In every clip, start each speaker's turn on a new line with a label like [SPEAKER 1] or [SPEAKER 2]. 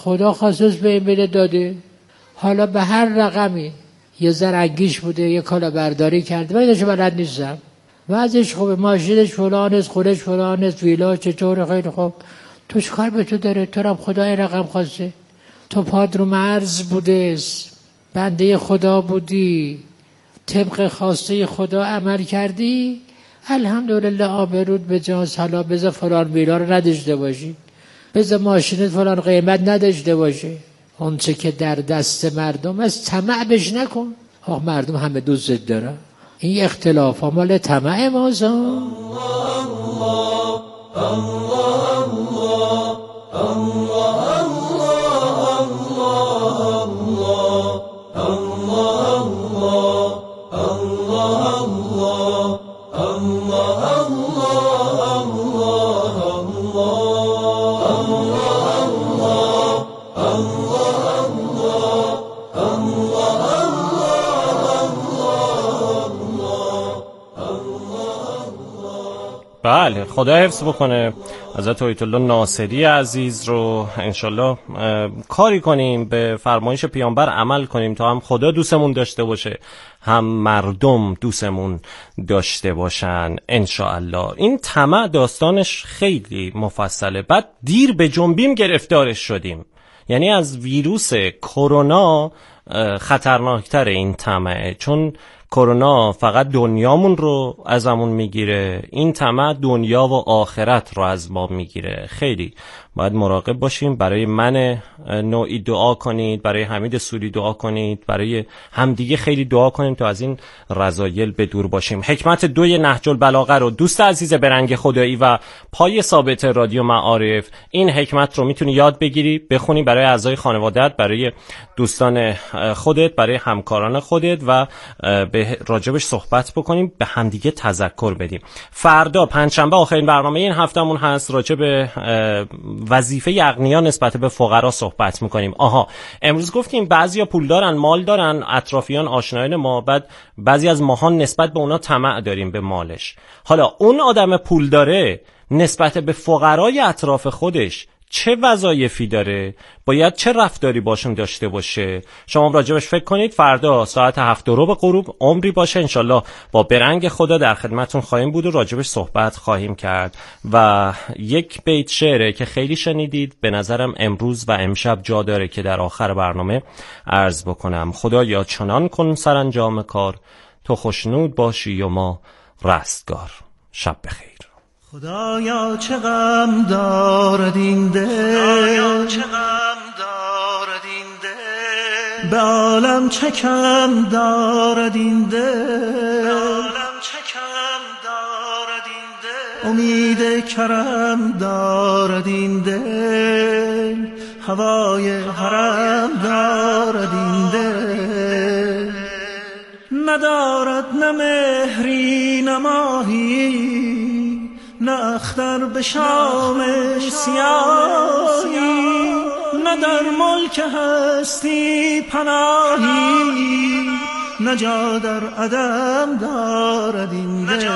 [SPEAKER 1] خدا خاصش به این بده داده. حالا به هر رقمی یه زرنگیش بوده، یه کالا برداری کرده، من اینش بلد نیستم. وضعش خوبه، ماشینش فلان است، خودش فلان است، ویلا چطوره، خیلی خوب. تو چیکار به تو داره؟ تو هم خدا این رقم خواسته. تو پاد رو مرز بوده، بنده خدا بودی، طبق خواسته خدا عمل کردی، الحمدلله آبرود به جاست. حالا بذار فلان ویلا رو نداشته باشی، بذار ماشینت فلان قیمت نداشته باشه. اون چه که در دست مردم از طمع بش نکن. آخ مردم همه دوست دارن. این اختلاف ها مال طمع ماست.
[SPEAKER 2] بله، خدا حفظ بکنه حضرت آیت الله ناصری عزیز رو. انشالله کاری کنیم، به فرمایش پیامبر عمل کنیم تا هم خدا دوستمون داشته باشه، هم مردم دوستمون داشته باشن انشالله. این طمع داستانش خیلی مفصله. بعد دیر به جنبیم گرفتارش شدیم، یعنی از ویروس کرونا خطرناکتر این طمعه، چون کرونا فقط دنیامون رو ازمون میگیره، این طمع دنیا و آخرت رو از ما میگیره. خیلی باید مراقب باشیم. برای من نوعی دعا کنید، برای حمید سوری دعا کنید، برای همدیگه خیلی دعا کنیم تا از این رذایل به دور باشیم. حکمت 2 نهج البلاغه رو دوست عزیز برنگ خدایی و پای ثابت رادیو معارف، این حکمت رو میتونی یاد بگیری، بخونی برای اعضای خانواده‌ات، برای دوستان خودت، برای همکاران خودت و به راجبش صحبت بکنیم، به همدیگه تذکر بدیم. فردا پنجشنبه آخرین برنامه این هفتمون هست، راجب وظیفه اغنیا نسبت به فقرا صحبت میکنیم. امروز گفتیم بعضیا پول دارن، مال دارن، اطرافیان آشنایان ما، بعد بعضی از ماها نسبت به اونا طمع داریم به مالش. حالا اون آدم پول داره نسبت به فقرای اطراف خودش چه وظایفی داره؟ باید چه رفتاری باشون داشته باشه؟ شما راجبش فکر کنید. فردا ساعت 7:15 به غروب عمری باشه انشالله با برنگ خدا در خدمتون خواهیم بود و راجبش صحبت خواهیم کرد. و یک بیت شعره که خیلی شنیدید، به نظرم امروز و امشب جا داره که در آخر برنامه عرض بکنم. خدایا چنان کن سرانجام کار، تو خوشنود باشی و ما رستگار. شب بخیر.
[SPEAKER 3] خدایا چه غم دارد این دل، خدایا چه غم دارد این دل، به عالم چه کم دارد این دل، به عالم چه کم دارد این دل، امید کرم دارد این دل، هوای حرم دارد این دل، ندارد نه مهری نه ماهی، نه اختر به شامش سیاهی، نه در ملک هستی پناهی، نه جا در عدم دارد این دل.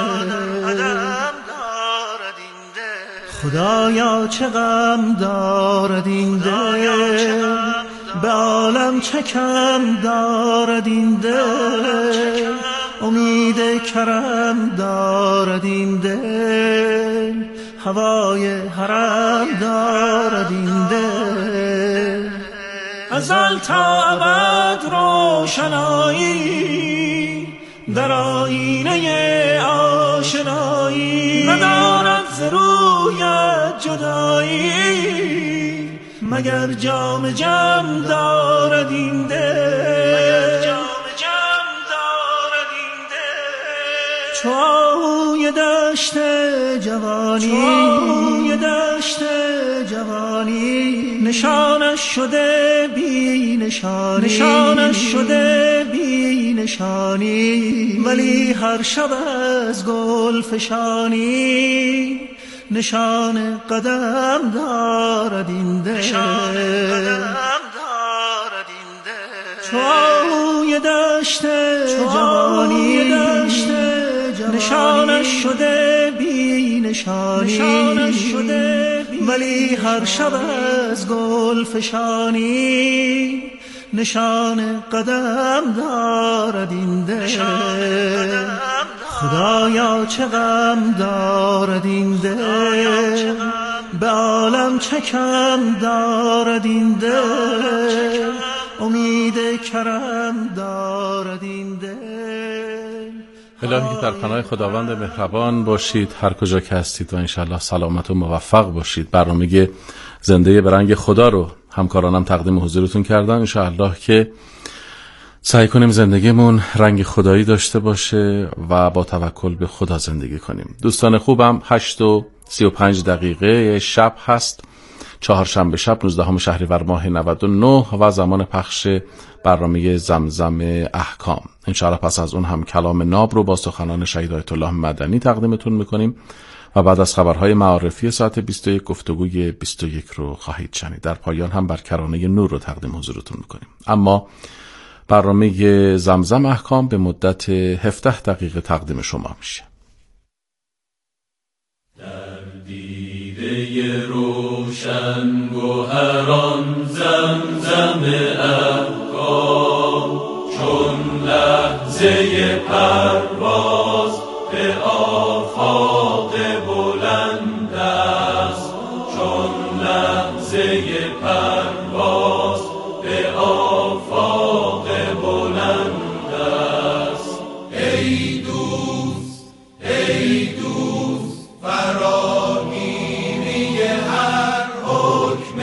[SPEAKER 3] خدایا چه غم دارد این دل، به عالم چه کم دارد این دل، امید کرم دارد این دل، هوای حرم دارد این دل. ازل تا ابد روشنایی در آینه آشنایی، ندارد ز رویت جدایی، مگر جام جم دارد این دل. چوی دشت جوانی، نشانش شده بی نشانی، نشانش شده بی نشانی، ولی هر شب از گل فشانی، نشان قدم دارد این دل. چوی دشت جوانی، نشانش شده بی نشانی، ولی هر شب از گل فشانی نشان قدم دارد این دل. خدایا چه غم دارد این دل، به عالم چه کم دارد این دل، امید کرم دارد این دل.
[SPEAKER 4] الهی که در پناه خداوند مهربان باشید هر کجا که هستید و انشالله سلامت و موفق باشید. برنامه زنده به رنگ خدا رو همکارانم تقدیم حضورتون کردن. انشالله که سعی کنیم زندگیمون رنگ خدایی داشته باشه و با توکل به خدا زندگی کنیم. دوستان خوبم 8:35 شب هست، چهارشنبه شب 19 شهریور ماه 99 و زمان پخش برنامه زمزم احکام. انشاءالله پس از اون هم کلام ناب رو با سخنان شهید آیت الله مدنی تقدیمتون میکنیم و بعد از خبرهای معارفی ساعت 21 گفتگوی 21 رو خواهید شنید. در پایان هم بر کرانه نور رو تقدیم حضورتون میکنیم. اما برنامه زمزم احکام به مدت 17 دقیقه تقدیم شما میشه.
[SPEAKER 5] در دیده روشن گوهران زمزم احکام، چون لحظه پرواز به آفاق بلند است، چون لحظه پرواز به آفاق بلند است. ای دوست ای دوست فراگیری هر حکم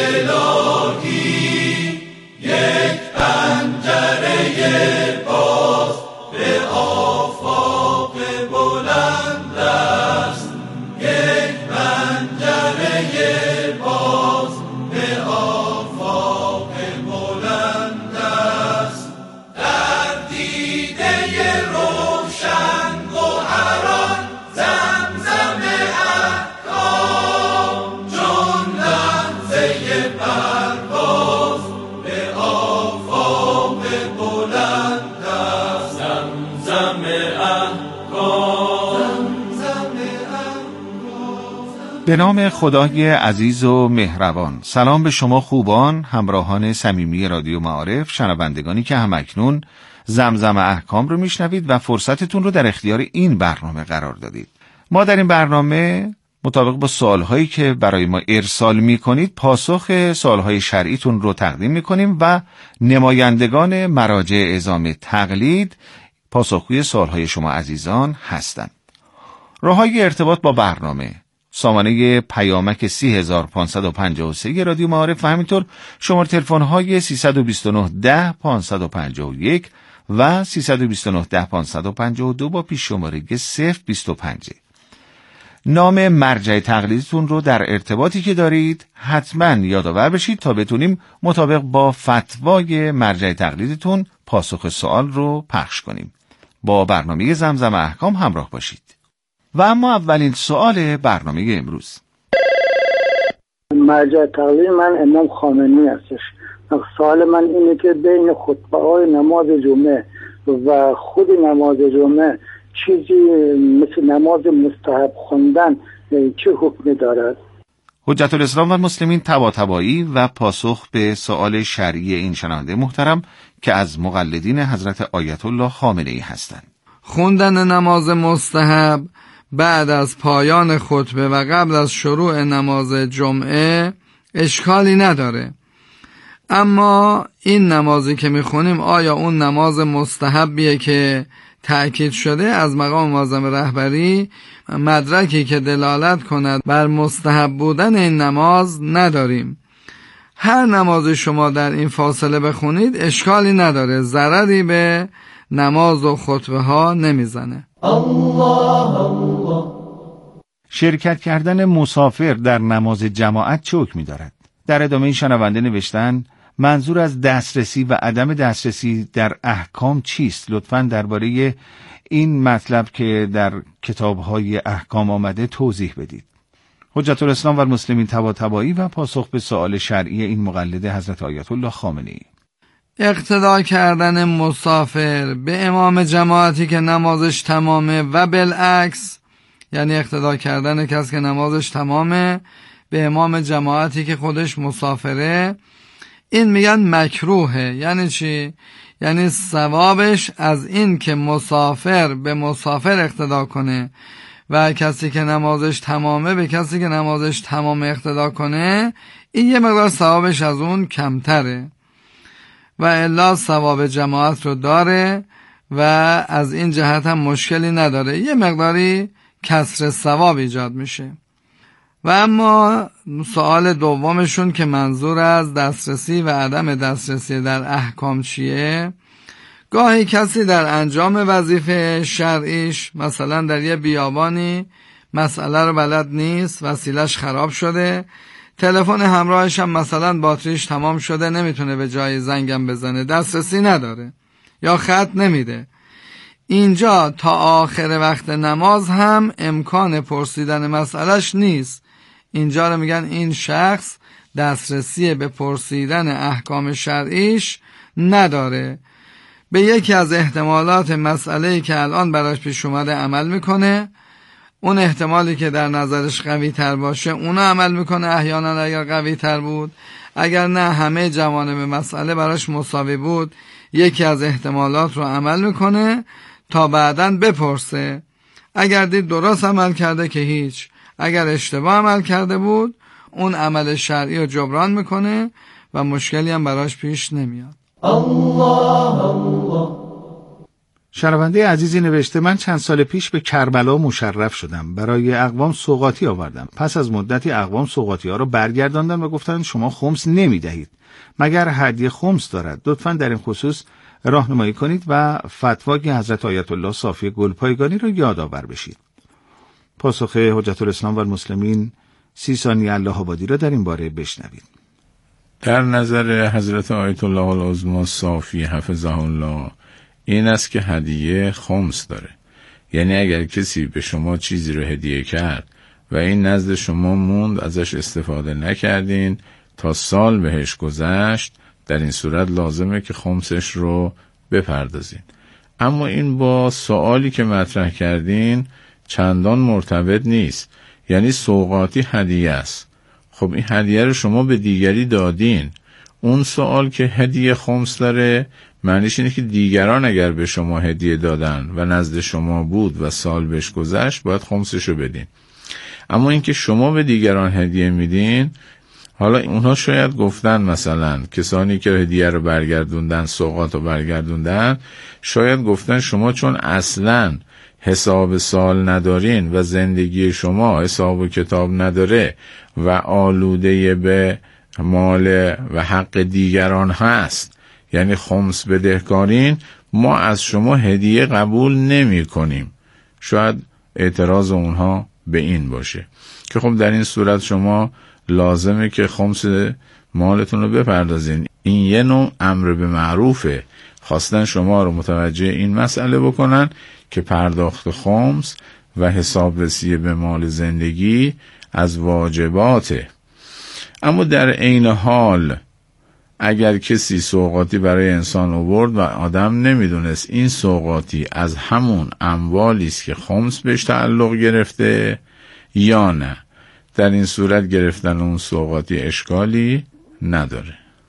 [SPEAKER 5] الهی، یک پنجره باز به آفاق بلند است، یک پنجره باز به آفاق بلند است. در دیده روشن گوهران زمزم احکام، چون لحظه پرواز به آفاق بلند است. زمزم احکام، زمزم احکام.
[SPEAKER 6] به نام خدای عزیز و مهربان. سلام به شما خوبان، همراهان صمیمی رادیو معارف، شنوندگانی که همکنون زمزم احکام رو میشنوید و فرصتتون رو در اختیار این برنامه قرار دادید. ما در این برنامه مطابق با سوالهایی که برای ما ارسال میکنید پاسخ سوالهای شرعیتون رو تقدیم میکنیم و نمایندگان مراجع اعزام تقلید پاسخگوی سوالهای شما عزیزان هستند. راههای ارتباط با برنامه: سامانه پیامک 30553 رادیو معارف و همینطور شماره تلفن‌های 329 10 551 و 329 10 552 با پیش شماره 025. نام مرجع تقلیدتون رو در ارتباطی که دارید حتما یادآور بشید تا بتونیم مطابق با فتوای مرجع تقلیدتون پاسخ سوال رو پخش کنیم. با برنامه زمزم احکام همراه باشید. و اما اولین سوال برنامه امروز:
[SPEAKER 7] مرجع تقلید من امام خامنه‌ای هستش. سوال من اینه که بین خطبه‌های نماز جمعه و خود نماز جمعه چیزی مثل نماز مستحب خوندن چه حکمی دارد؟
[SPEAKER 6] حجت الاسلام و المسلمین طباطبایی و پاسخ به سوال شرعی این شنونده محترم که از مقلدین حضرت آیت الله خامنه‌ای هستند.
[SPEAKER 8] خوندن نماز مستحب بعد از پایان خطبه و قبل از شروع نماز جمعه اشکالی نداره، اما این نمازی که میخونیم آیا اون نماز مستحبیه که تأکید شده از مقام معظم رهبری؟ مدرکی که دلالت کند بر مستحب بودن این نماز نداریم. هر نماز شما در این فاصله بخونید اشکالی نداره، ضرری به نماز و خطبه ها نمیزنه. الله الله.
[SPEAKER 6] شرکت کردن مسافر در نماز جماعت چه حکمی دارد؟ در ادامه این شنونده نوشتن منظور از دسترسی و عدم دسترسی در احکام چیست؟ لطفاً درباره این مطلب که در کتاب‌های احکام آمده توضیح بدید. حجت الاسلام و المسلمین طباطبایی و پاسخ به سوال شرعی این مقلد حضرت آیت الله خامنه‌ای:
[SPEAKER 8] اقتدا کردن مسافر به امام جماعتی که نمازش تمامه و بالعکس، یعنی اقتدا کردن کسی که نمازش تمامه به امام جماعتی که خودش مسافره، این میگن مکروهه. یعنی چی؟ یعنی ثوابش از این که مسافر به مسافر اقتدا کنه و کسی که نمازش تمامه به کسی که نمازش تمامه اقتدا کنه، این یه مقدار ثوابش از اون کمتره و الا ثواب جماعت رو داره و از این جهت هم مشکلی نداره، یه مقداری کسر ثواب ایجاد میشه. و اما سوال دومشون که منظور از دسترسی و عدم دسترسی در احکام چیه؟ گاهی کسی در انجام وظیفه شرعیش، مثلا در یه بیابانی مسئله رو بلد نیست، وسیلش خراب شده، تلفن همراهش هم مثلا باتریش تمام شده، نمیتونه به جای زنگم بزنه، دسترسی نداره یا خط نمیده. اینجا تا آخر وقت نماز هم امکان پرسیدن مسئلهش نیست. اینجا رو میگن این شخص دسترسی به پرسیدن احکام شرعیش نداره. به یکی از احتمالات مسئله‌ای که الان براش پیش اومده عمل میکنه، اون احتمالی که در نظرش قوی تر باشه اونو عمل میکنه احیانا اگر قوی تر بود، اگر نه همه جوانب مسئله براش مساوی بود یکی از احتمالات رو عمل میکنه تا بعداً بپرسه. اگر دید درست عمل کرده که هیچ، اگر اشتباه عمل کرده بود اون عمل شرعی رو جبران میکنه و مشکلی هم براش پیش نمیاد.
[SPEAKER 6] شنونده عزیزی نوشته من چند سال پیش به کربلا مشرف شدم، برای اقوام سوغاتی آوردم. پس از مدتی اقوام سوغاتی ها رو برگرداندن و گفتن شما خمس نمی دهید مگر هدیه خمس دارد. لطفاً در این خصوص راهنمایی کنید و فتوای حضرت آیت الله صافی گلپایگانی رو یادآور بشید. پاسخ حجت الاسلام و المسلمین 30 ثانیه الله آبادی را در این باره بشنوید.
[SPEAKER 9] در نظر حضرت آیت الله العظمی صافی حفظه الله این است که هدیه خمس داره. یعنی اگر کسی به شما چیزی رو هدیه کرد و این نزد شما موند، ازش استفاده نکردین تا سال بهش گذشت، در این صورت لازمه که خمسش رو بپردازین. اما این با سوالی که مطرح کردین چندان مرتبط نیست. یعنی سوغاتی هدیه است، خب این هدیه رو شما به دیگری دادین. اون سوال که هدیه خمس داره معنیش اینه که دیگران اگر به شما هدیه دادن و نزد شما بود و سال بهش گذشت باید خمسش رو بدین. اما اینکه شما به دیگران هدیه میدین، حالا اونها شاید گفتن مثلا کسانی که هدیه رو برگردوندن، سوغات رو برگردوندن، شاید گفتن شما چون اصلاً حساب سال ندارین و زندگی شما حساب و کتاب نداره و آلوده به مال و حق دیگران هست، یعنی خمس بدهکارین، ما از شما هدیه قبول نمی کنیم. شاید اعتراض اونها به این باشه که خب در این صورت شما لازمه که خمس مالتون رو بپردازین. این یه نوع امر به معروفه، خواستن شما رو متوجه این مسئله بکنن که پرداخت خمس و حسابرسی به مال زندگی از واجباته. اما در عین حال اگر کسی سوغاتی برای انسان آورد و آدم نمیدونست این سوغاتی از همون اموالی است که خمس بهش تعلق گرفته یا نه، در این صورت گرفتن اون سوغاتی اشکالی نداره.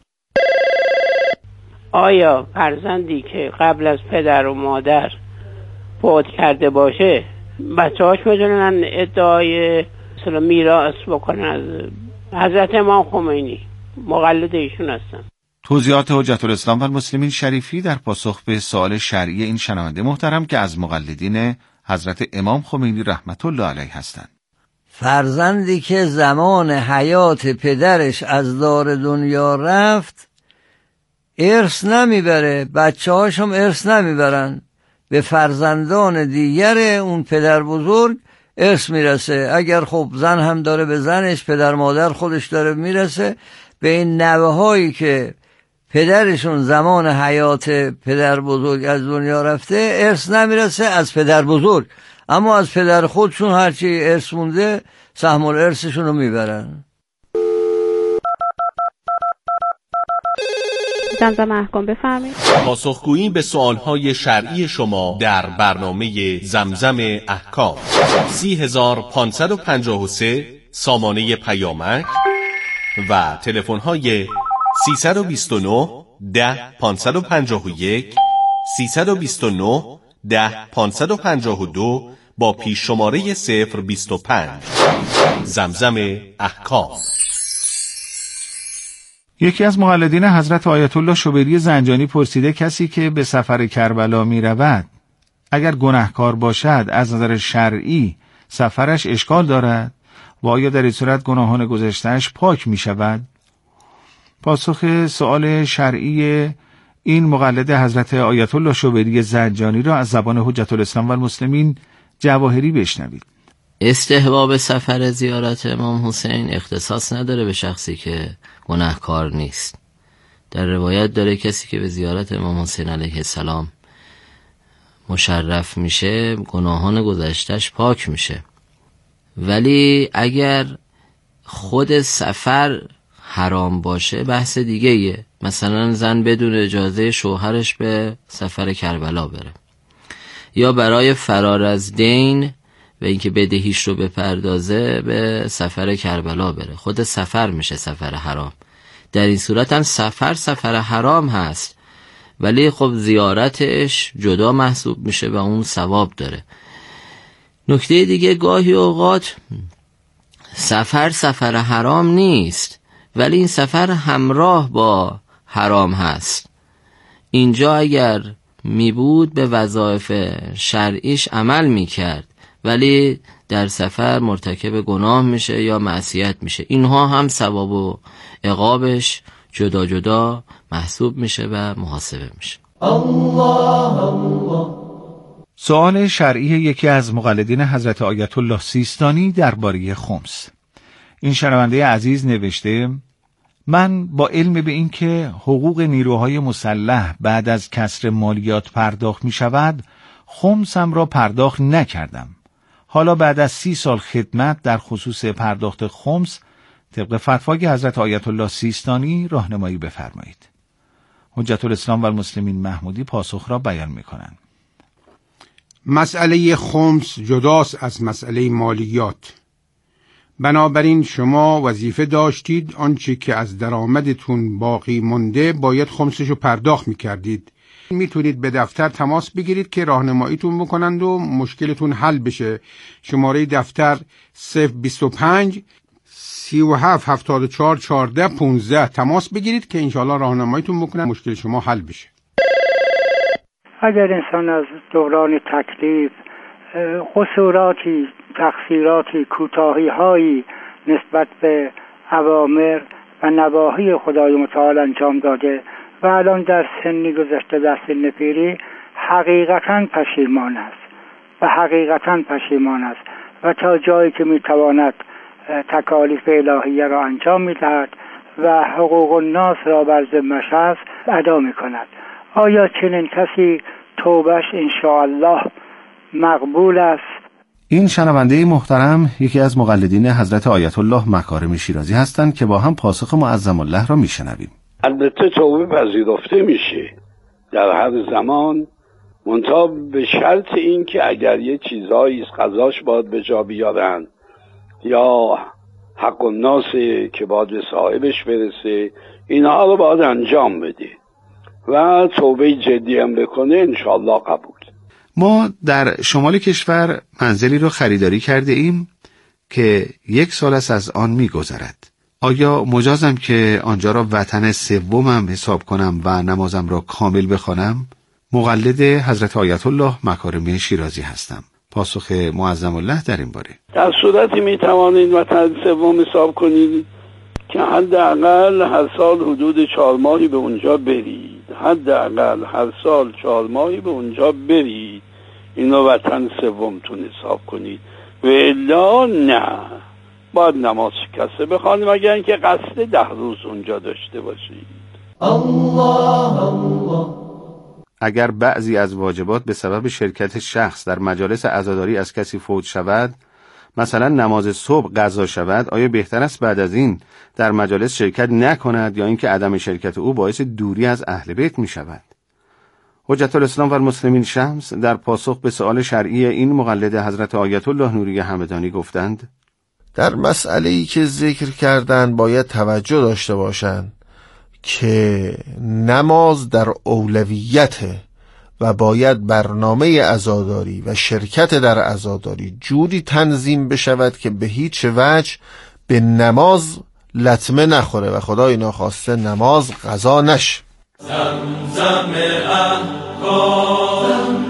[SPEAKER 10] آیا فرزندی که قبل از پدر و مادر فوت کرده باشه بچه‌هاش میتونن ادعای مثلا میراث بکنن از حضرت امام خمینی؟ مقلد ایشون هستن.
[SPEAKER 6] توضیحات حجت الاسلام و المسلمین شریفی در پاسخ به سوال شرعی این شنونده محترم که از مقلدین حضرت امام خمینی رحمت الله علیه هستند.
[SPEAKER 11] فرزندی که زمان حیات پدرش از دار دنیا رفت ارث نمیبره، بچه‌هاش هم ارث نمیبرن، به فرزندان دیگر اون پدر بزرگ ارث میرسه. اگر خب زن هم داره به زنش، پدر مادر خودش داره میرسه به این نوه هایی که پدرشون زمان حیات پدر بزرگ از دنیا رفته ارث نمیرسه از پدر بزرگ، اما از پدر خودشون هرچی ارث مونده سهم الارثشون رو میبرن.
[SPEAKER 12] زمزم احکام بفرمایید.
[SPEAKER 13] پاسخگویی به سوالهای شرعی شما در برنامه زمزم احکام 30553 سامانه پیامک و تلفن‌های 329 10 551 329 10 552 با پیش شماره 025. زمزم احکام.
[SPEAKER 6] یکی از مقلدین حضرت آیت الله شبیری زنجانی پرسیده کسی که به سفر کربلا می رود اگر گناهکار باشد از نظر شرعی سفرش اشکال دارد و آیا در این صورت گناهان گذشته‌اش پاک می شود؟ پاسخ سؤال شرعی این مقلد حضرت آیت الله شبیری زنجانی را از زبان حجت الاسلام و المسلمین جواهری بشنوید.
[SPEAKER 14] استحباب سفر زیارت امام حسین اختصاص نداره به شخصی که گناهکار نیست. در روایت داره کسی که به زیارت امام حسین علیه السلام مشرف میشه گناهان گذشتهش پاک میشه. ولی اگر خود سفر حرام باشه بحث دیگه ایه. مثلا زن بدون اجازه شوهرش به سفر کربلا بره، یا برای فرار از دین و اینکه بدهیش رو بپردازه به سفر کربلا بره، خود سفر میشه سفر حرام. در این صورت هم سفر حرام هست، ولی خب زیارتش جدا محسوب میشه و اون ثواب داره. نکته دیگه گاهی اوقات سفر حرام نیست ولی این سفر همراه با حرام هست. اینجا اگر می بود به وظایف شرعیش عمل می کرد ولی در سفر مرتکب گناه میشه یا معصیت میشه. اینها هم ثواب و عقابش جدا جدا محسوب میشه و محاسبه میشه.
[SPEAKER 6] سؤال شرعی یکی از مقلدین حضرت آیت الله سیستانی درباره خمس. این شنونده عزیز نوشته: من با علم به این که حقوق نیروهای مسلح بعد از کسر مالیات پرداخت می شود خمسم را پرداخت نکردم. حالا بعد از 30 سال خدمت در خصوص پرداخت خمس طبق فتوای حضرت آیت الله سیستانی راهنمایی بفرمایید. حجت الاسلام و المسلمین محمودی پاسخ را بیان می کنند.
[SPEAKER 15] مسئله خمس جداست از مسئله مالیات. بنابراین شما وظیفه داشتید آنچه که از درآمدتون باقی مونده باید خمسشو پرداخت میکردید. میتونید به دفتر تماس بگیرید که راهنماییتون بکنند و مشکلتون حل بشه. شماره دفتر 025 37 74 14 15 تماس بگیرید که انشاءالله راهنماییتون بکنن مشکل شما حل بشه.
[SPEAKER 7] اگر انسان از دوران تکلیف قصوراتی، تقصیراتی، کوتاهی‌هایی نسبت به اوامر و نواهی خدای متعال انجام داده و الان در سنی گذشته، در سن پیری، حقیقتاً پشیمان است و تا جایی که میتواند تکالیف الهیه را انجام میدهد و حقوق الناس را بر ذمه‌اش است ادا میکند. آیا چنین کسی توبهش انشاءالله مقبول است؟
[SPEAKER 6] این شنونده محترم یکی از مقلدین حضرت آیت الله مکارم شیرازی هستند که با هم پاسخ معظم الله را میشنویم.
[SPEAKER 16] البته توبه پذیرفته میشه در هر زمان، منتها به شرط این که اگر یه چیزایی قضاش باید به جا بیارن یا حق الناس که باید به صاحبش برسه، اینها رو باید انجام بده و توبه جدی هم بکنه، انشاءالله قبول.
[SPEAKER 6] ما در شمال کشور منزلی رو خریداری کرده ایم که 1 سال است از آن می‌گذرد. آیا مجازم که آنجا را وطن سومم حساب کنم و نمازم را کامل بخوانم؟ مقلد حضرت آیت الله مکارم شیرازی هستم. پاسخ معظم الله در این باره:
[SPEAKER 16] در صورتی میتوانید وطن سوم حساب کنید که حداقل هر سال حدود 4 ماهی به اونجا برید. حداقل هر سال 4 ماهی به اونجا برید، اینو وطن سومتون حساب کنید. و الا نه، باید نماز شکسته بخوانید مگر اینکه قصد 10 روز اونجا داشته باشید.
[SPEAKER 6] الله. اگر بعضی از واجبات به سبب شرکت شخص در مجالس عزاداری از کسی فوت شود، مثلا نماز صبح قضا شود، آیا بهتر است بعد از این در مجالس شرکت نکند یا اینکه عدم شرکت او باعث دوری از اهل بیت می شود؟ حجت الاسلام و المسلمین شمس در پاسخ به سؤال شرعی این مقلد حضرت آیت الله نوری همدانی گفتند:
[SPEAKER 17] در مسئله‌ای که ذکر کردن باید توجه داشته باشند که نماز در اولویته و باید برنامه عزاداری و شرکت در عزاداری جوری تنظیم بشود که به هیچ وجه به نماز لطمه نخوره و خدای ناخواسته نماز قضا نشه.
[SPEAKER 5] زمزم احکام.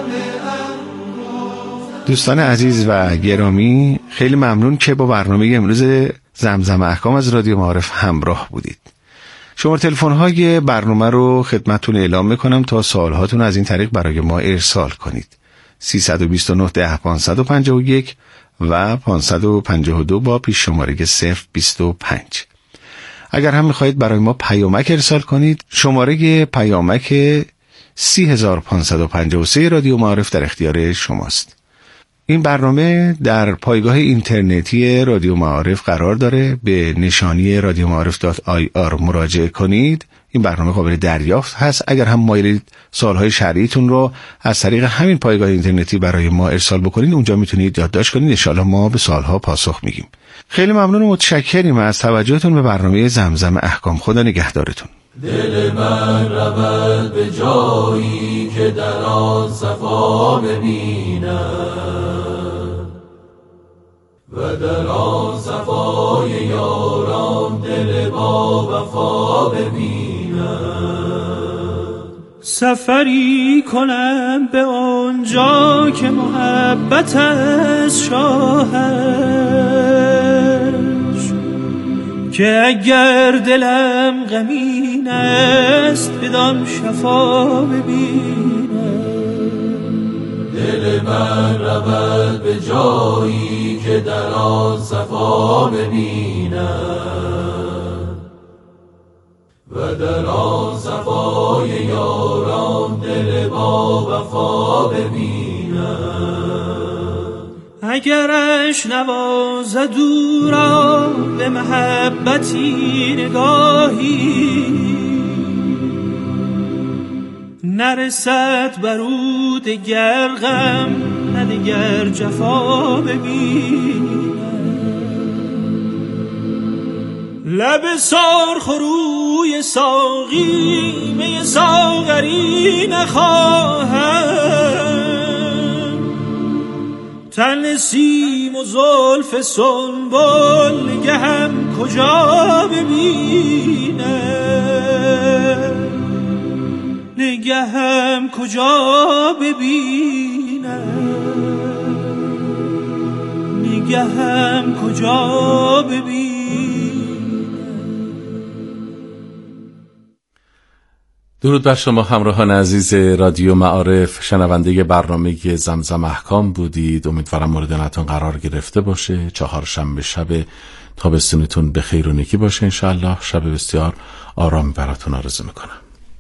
[SPEAKER 6] دوستان عزیز و گرامی، خیلی ممنون که با برنامه امروز زمزم احکام از رادیو معارف همراه بودید. شماره تلفن‌های برنامه رو خدمتتون اعلام میکنم تا سوالهاتون از این طریق برای ما ارسال کنید. 329 10 551 و 552 با پیش شماره 025. اگر هم میخواهید برای ما پیامک ارسال کنید، شماره پیامک 30553 رادیو معارف در اختیار شماست. این برنامه در پایگاه اینترنتی رادیو معارف قرار داره. به نشانی radioma'arif.ir مراجعه کنید. این برنامه قابل دریافت هست. اگر هم مایلید سوالهای شرعیتون رو از طریق همین پایگاه اینترنتی برای ما ارسال بکنید، اونجا میتونید یادداشت کنید. ان شاءالله ما به سوالها پاسخ میگیم. خیلی ممنون و متشکریم از توجهتون به برنامه زمزم احکام. خدا نگهدارتون.
[SPEAKER 5] دل من رود به جایی که در آن صفا ببینم و در آن صفای یاران دل با وفا ببینم.
[SPEAKER 3] سفری کنم به آنجا که محبت از شاهش، که اگر دلم غمین است بدان شفا ببینم.
[SPEAKER 5] دل من رود به جایی که در آن صفا ببینم و در آن صفای یاران دل با وفا ببینم.
[SPEAKER 3] اگرش نوازد او را به محبتی نگاهی، نرسد بر او دگر غم نه دگر جفا ببینم. لب سرخروی ساقی می ساغری نخواهم، تن نسیم و زلف سنبل نگهم کجا ببینم، نگهم کجا ببینم، نگهم کجا ببینم.
[SPEAKER 4] درود بر شما همراهان عزیز رادیو معارف، شنونده برنامه زمزم احکام بودید. امیدوارم مورد نظرتون قرار گرفته باشه. چهارشنبه شب تابستونتون به خیر و نیکی باشه انشالله. شب بسیار آرام براتون آرزو میکنم.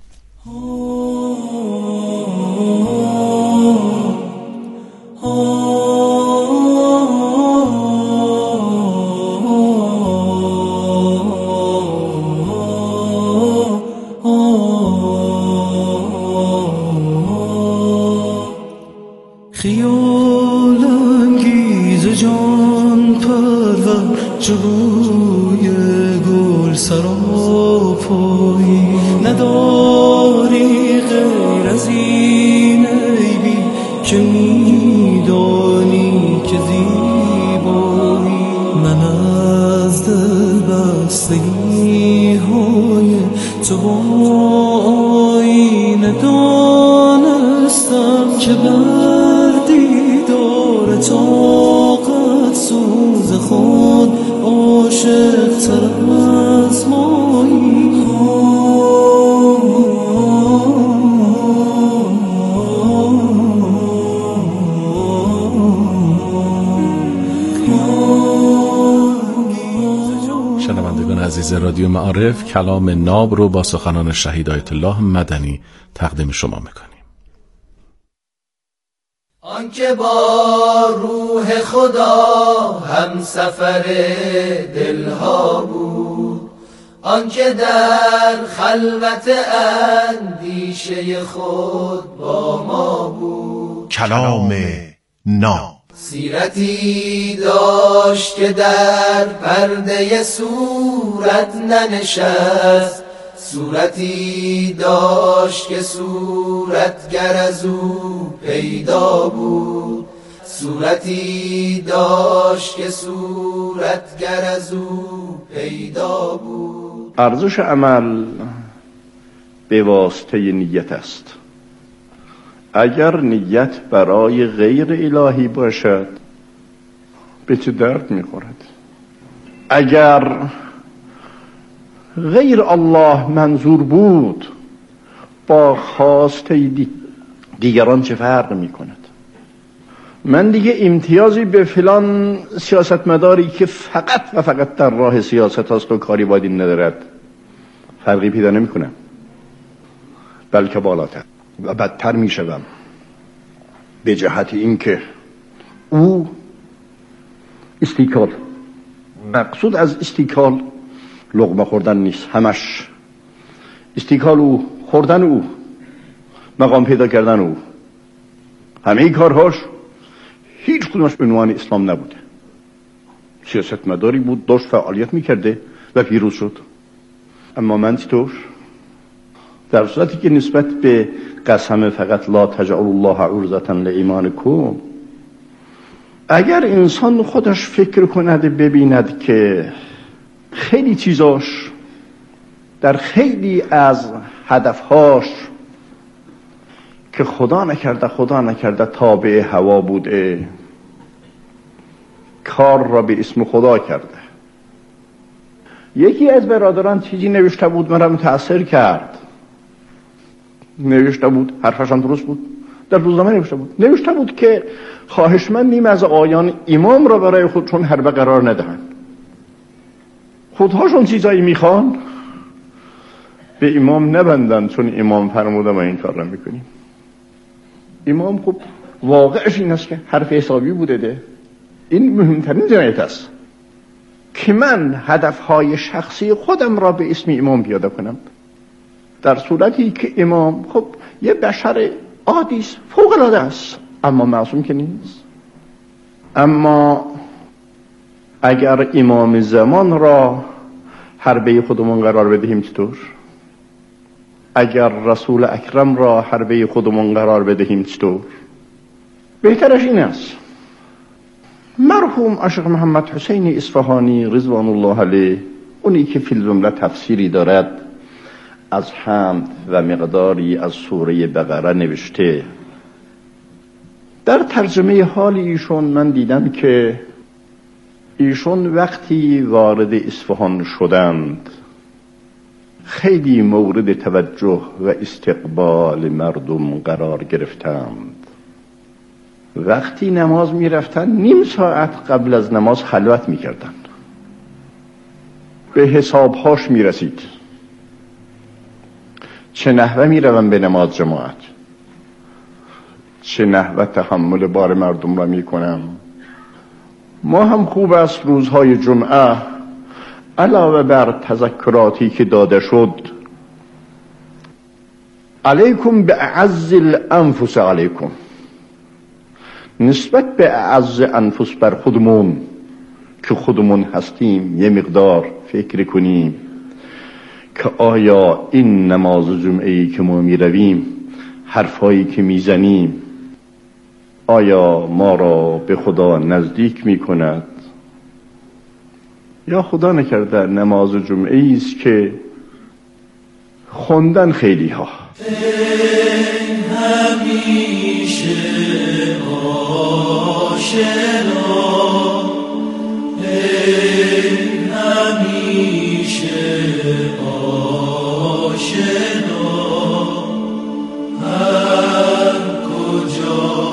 [SPEAKER 3] خیال انگیز جان پرور جوی گل سراپایی، نداری غیر از این عیبی که میدانی که زیبایی. من از دل بستگی های تو با آینه دانستم که طاقت سوز خود عاشق تر از مایی.
[SPEAKER 4] شنوندگان عزیز رادیو معارف، کلام ناب رو با سخنان شهید آیت الله مدنی تقدیم شما میکنیم.
[SPEAKER 5] آنکه با روح خدا هم سفر دلها بود، آنکه در خلوت اندیشه خود با ما بود.
[SPEAKER 18] کلام ناب.
[SPEAKER 5] سیرتی داشت که در پرده صورت ننشست، صورتی داشت که صورتگر از او پیدا بود، صورتی داشت که صورتگر از او پیدا بود.
[SPEAKER 16] ارزش عمل به واسطه نیت است. اگر نیت برای غیر الهی باشد به چه درد میخورد؟ اگر غیر الله منظور بود با خواسته دیگران چه فرق میکند؟ من دیگه امتیازی به فلان سیاستمداری که فقط و فقط در راه سیاست هست و کاری با دین ندارد فرقی پیدا نمی کنم، بلکه بالاتر و بدتر می شدم به جهت اینکه او استیکال، مقصود از استیکال لقمه خوردن نیست، همش استیکال او، خوردن او، مقام پیدا کردن او، همه کارهاش هیچ کدومش به عنوان اسلام نبوده. سیاستمداری بود، داشت فعالیت میکرده و پیروز شد. اما من چطور؟ در صورتی که نسبت به قسم فقط لا تجعلوا الله عرضة لایمانکم، اگر انسان خودش فکر کند ببیند که خیلی چیزاش در خیلی از هدفهاش که خدا نکرده تابع هوا بوده، کار را به اسم خدا کرده. یکی از برادران چیزی نوشته بود، مرا متاثر کرد. نوشته بود، حرفش هم درست بود، در روزنامه نوشته بود که خواهشمندیم از آیان امام را برای خودشون حربه قرار ندهند. خودهاشون چیزایی میخوان به امام نبندن، چون امام فرموده ما این کار را میکنیم. امام خب واقعش این است که حرف حسابی بوده ده. این مهمترین جنایت است که من هدفهای شخصی خودم را به اسم امام پیاده کنم، در صورتی که امام خب یه بشر عادی است، فوق العاده است، اما معصوم که نیست. اما اگر امام زمان را حربه خودمون قرار بدهیم چطور؟ اگر رسول اکرم را حربه خودمون قرار بدهیم چطور؟ بهترش این است مرحوم عاشق محمد حسین اصفهانی رضوان الله علیه، اونی که فی الجمله تفسیری دارد از حمد و مقداری از سوره بقره نوشته، در ترجمه حال ایشون من دیدم که ایشون وقتی وارد اصفهان شدند خیلی مورد توجه و استقبال مردم قرار گرفتند. وقتی نماز می رفتن نیم ساعت قبل از نماز خلوت می کردن، به حسابهاش می رسید چه نحوه می روم به نماز جماعت، چه نحوه تحمل بار مردم را می کنم. ما هم خوب است روزهای جمعه علاوه بر تذکراتی که داده شد علیکم به اعز الانفس علیکم، نسبت به اعز انفس بر خودمون که خودمون هستیم یه مقدار فکر کنیم که آیا این نماز جمعه‌ای که ما می رویم، حرفایی که می زنیم، آیا ما را به خدا نزدیک می کند یا خدا نکرده نماز جمعه‌ای است که خوندن خیلی ها.
[SPEAKER 5] همیشه آشنا، همیشه آشنا، هر کجا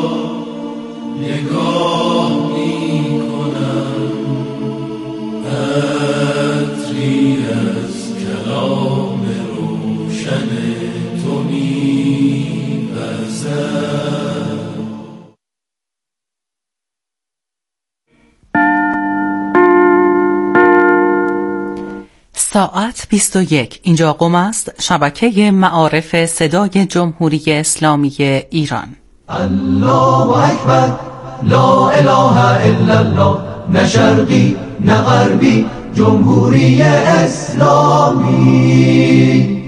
[SPEAKER 5] نگاه می کنم عطری از کلام روشن تو می وزد.
[SPEAKER 18] ساعت 21 اینجا قم است، شبکه معارف صدای جمهوری اسلامی ایران.
[SPEAKER 5] الله اکبر، لا اله الا الله، نه شرقی نه غربی، جمهوری اسلامی.